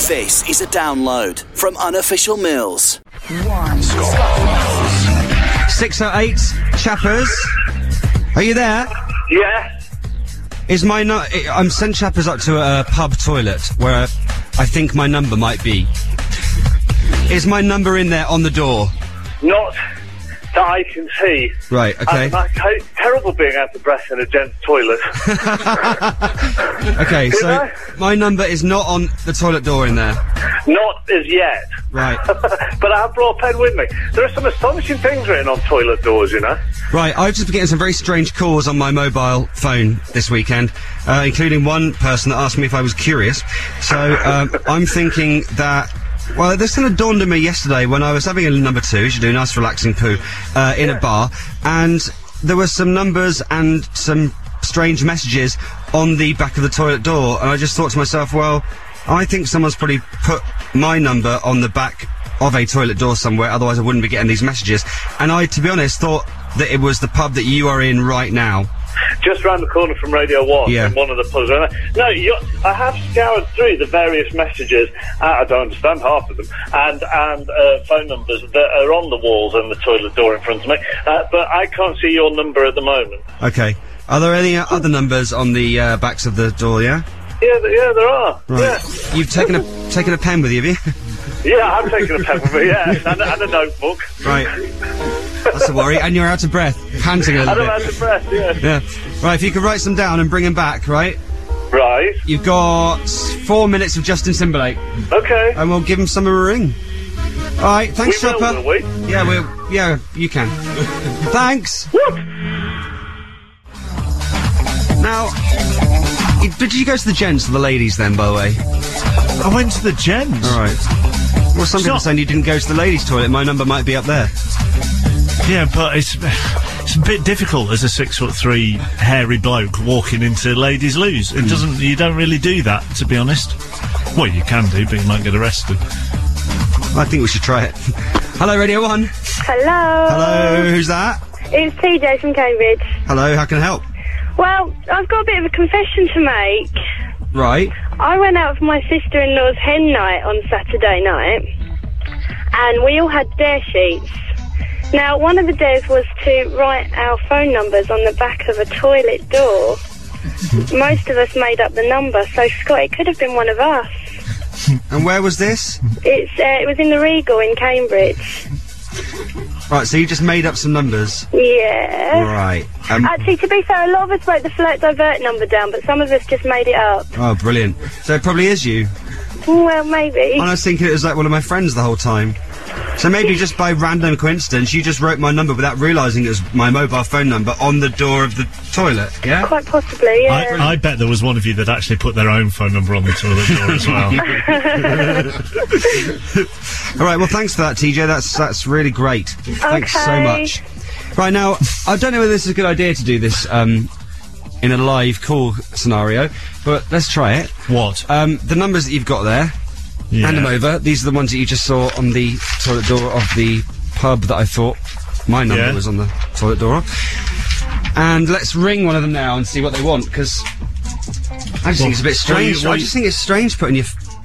This is a download from Unofficial Mills. 608 Chappers. Are you there? Yeah. Is my I'm sent Chappers up to a pub toilet where I think my number might be. Is my number in there on the door? Not that I can see. Right, okay. It's terrible being out of breath in a gents' toilet. Okay, so my number is not on the toilet door in there. Not as yet. Right. But I have brought a pen with me. There are some astonishing things written on toilet doors, you know. Right, I've just been getting some very strange calls on my mobile phone this weekend, including one person that asked me if I was curious. So, I'm thinking that... Well, this kind of dawned on me yesterday when I was having a number two, you should do a nice relaxing poo, in a bar, and there were some numbers and some strange messages on the back of the toilet door, and I just thought to myself, well, I think someone's probably put my number on the back of a toilet door somewhere, otherwise I wouldn't be getting these messages. And I, to be honest, thought that it was the pub that you are in right now. Just round the corner from Radio 1, yeah. In one of the pubs. No, I have scoured through the various messages, I don't understand half of them, and phone numbers that are on the walls and the toilet door in front of me, but I can't see your number at the moment. Okay. Are there any other numbers on the backs of the door, yeah? Yeah, there are. Right. Yeah. You've taken a pen with you, have you? Yeah, I've taken a pen with me, yeah, and a notebook. Right. That's a worry. And you're out of breath, panting a little bit. I'm out of breath, yeah. Yeah. Right, if you could write some down and bring them back, right? Right. You've got 4 minutes of Justin Timberlake. Okay. And we'll give him some of a ring. All right, thanks, Chopper. Will we? Yeah, you can. Thanks. What? Now, did you go to the gents or the ladies then, by the way? I went to the gents. All right. Well, some people saying you didn't go to the ladies' toilet. My number might be up there. Yeah, but it's a bit difficult as a 6'3" hairy bloke walking into ladies' loos. It doesn't. You don't really do that, to be honest. Well, you can do, but you might get arrested. I think we should try it. Hello, Radio 1. Hello. Hello, who's that? It's TJ from Cambridge. Hello, how can I help? Well, I've got a bit of a confession to make. Right. I went out for my sister-in-law's hen night on Saturday night, and we all had dare sheets. Now, one of the dares was to write our phone numbers on the back of a toilet door. Most of us made up the number, so Scott, it could have been one of us. And where was this? It was in the Regal in Cambridge. Right, so you just made up some numbers? Yeah. Right. Actually, to be fair, a lot of us wrote the Flirt Divert number down, but some of us just made it up. Oh, brilliant. So it probably is you. Well, maybe. And I was thinking it was like one of my friends the whole time. So maybe just by random coincidence, you just wrote my number without realising it was my mobile phone number on the door of the toilet, yeah? Quite possibly, yeah. I bet there was one of you that actually put their own phone number on the toilet door as well. All right, well, thanks for that, TJ. That's really great. Thanks so much. Right, now, I don't know whether this is a good idea to do this, in a live call scenario, but let's try it. What? The numbers that you've got there, hand them over. These are the ones that you just saw on the toilet door of the pub that I thought my number was on the toilet door of. And let's ring one of them now and see what they want, because I just think it's a bit strange. I just think it's strange putting your